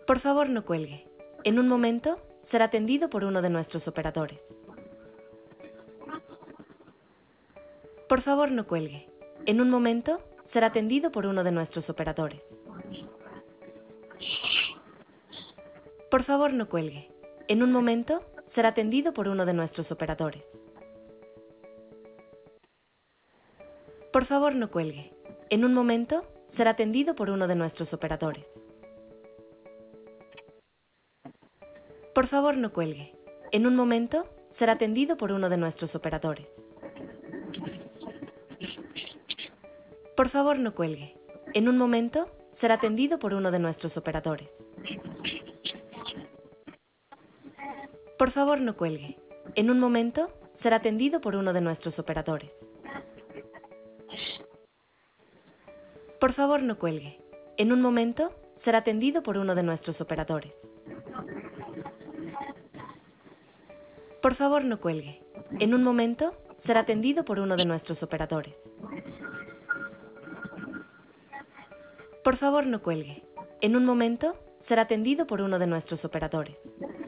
Por favor, no cuelgue. En un momento, será atendido por uno de nuestros operadores. Por favor, no cuelgue. En un momento, será atendido por uno de nuestros operadores. Por favor, no cuelgue. En un momento, será atendido por uno de nuestros operadores. Por favor, no cuelgue. En un momento, será atendido por uno de nuestros operadores. Por favor, no cuelgue. En un momento, será atendido por uno de nuestros operadores. Por favor, no cuelgue. En un momento, será atendido por uno de nuestros operadores. Por favor, no cuelgue. En un momento, será atendido por uno de nuestros operadores. Por favor, no cuelgue. En un momento, será atendido por uno de nuestros operadores. Por favor, no cuelgue. En un momento, será atendido por uno de nuestros operadores. Por favor, no cuelgue. En un momento, será atendido por uno de nuestros operadores.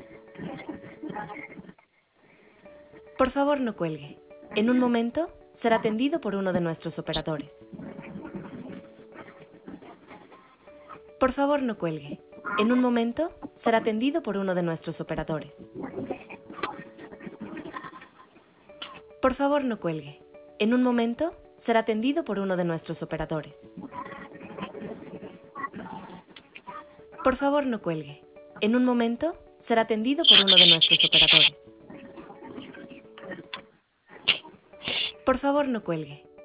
Por favor, no cuelgue. En un momento, será atendido por uno de nuestros operadores. Por favor, no cuelgue. En un momento, será atendido por uno de nuestros operadores. Por favor, no cuelgue. En un momento, será atendido por uno de nuestros operadores. Por favor, no cuelgue. En un momento, será atendido por uno de nuestros operadores. Por favor, no cuelgue.